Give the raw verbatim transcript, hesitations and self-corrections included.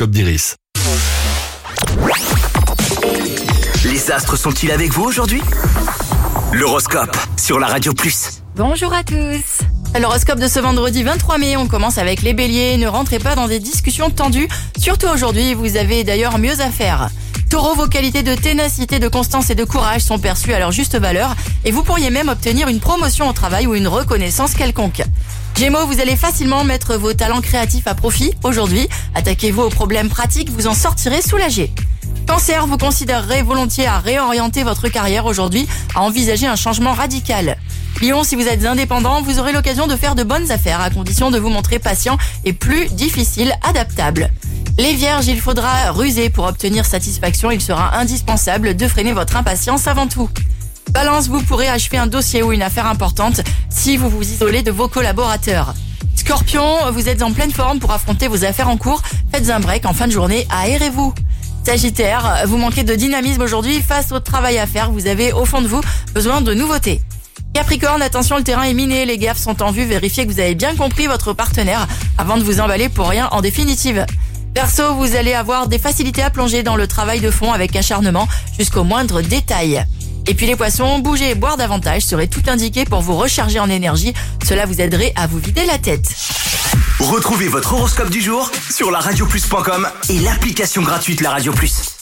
l'horoscope d'Iris. Les astres sont-ils avec vous aujourd'hui? L'horoscope sur la Radio Plus. Bonjour à tous. L'horoscope de ce vendredi vingt-trois mai, on commence avec les béliers. Ne rentrez pas dans des discussions tendues, surtout aujourd'hui, vous avez d'ailleurs mieux à faire. Taureau, vos qualités de ténacité, de constance et de courage sont perçues à leur juste valeur et vous pourriez même obtenir une promotion au travail ou une reconnaissance quelconque. Gémeaux, vous allez facilement mettre vos talents créatifs à profit aujourd'hui. Attaquez-vous aux problèmes pratiques, vous en sortirez soulagé. Cancer, vous considérerez volontiers à réorienter votre carrière aujourd'hui, à envisager un changement radical. Lion, si vous êtes indépendant, vous aurez l'occasion de faire de bonnes affaires à condition de vous montrer patient et plus difficile, adaptable. Les vierges, il faudra ruser pour obtenir satisfaction. Il sera indispensable de freiner votre impatience avant tout. Balance, vous pourrez achever un dossier ou une affaire importante si vous vous isolez de vos collaborateurs. Scorpion, vous êtes en pleine forme pour affronter vos affaires en cours. Faites un break en fin de journée, aérez-vous. Sagittaire, vous manquez de dynamisme aujourd'hui face au travail à faire. Vous avez au fond de vous besoin de nouveautés. Capricorne, attention, le terrain est miné, les gaffes sont en vue. Vérifiez que vous avez bien compris votre partenaire avant de vous emballer pour rien en définitive. Verseau, vous allez avoir des facilités à plonger dans le travail de fond avec acharnement jusqu'au moindre détail. Et puis les poissons, bouger et boire davantage serait tout indiqué pour vous recharger en énergie. Cela vous aiderait à vous vider la tête. Retrouvez votre horoscope du jour sur la radio plus point com et l'application gratuite La Radio Plus.